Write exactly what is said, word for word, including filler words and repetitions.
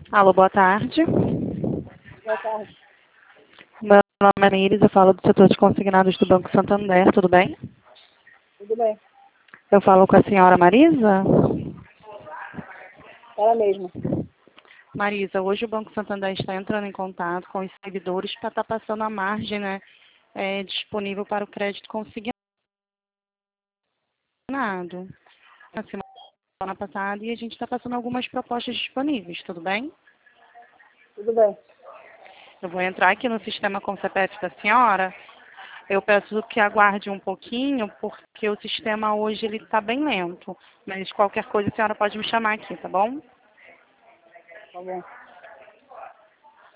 Alô, boa tarde. Boa tarde. Meu nome é Iris, eu falo do setor de consignados do Banco Santander, tudo bem? Tudo bem. Eu falo com a senhora Marisa? Ela mesma. Marisa, hoje o Banco Santander está entrando em contato com os servidores para estar passando a margem, né, é, disponível para o crédito consignado. Na semana passada e a gente está passando algumas propostas disponíveis, tudo bem? Tudo bem. Eu vou entrar aqui no sistema com o C P F da senhora. Eu peço que aguarde um pouquinho, porque o sistema hoje ele está bem lento. Mas qualquer coisa a senhora pode me chamar aqui, tá bom? Tá bom.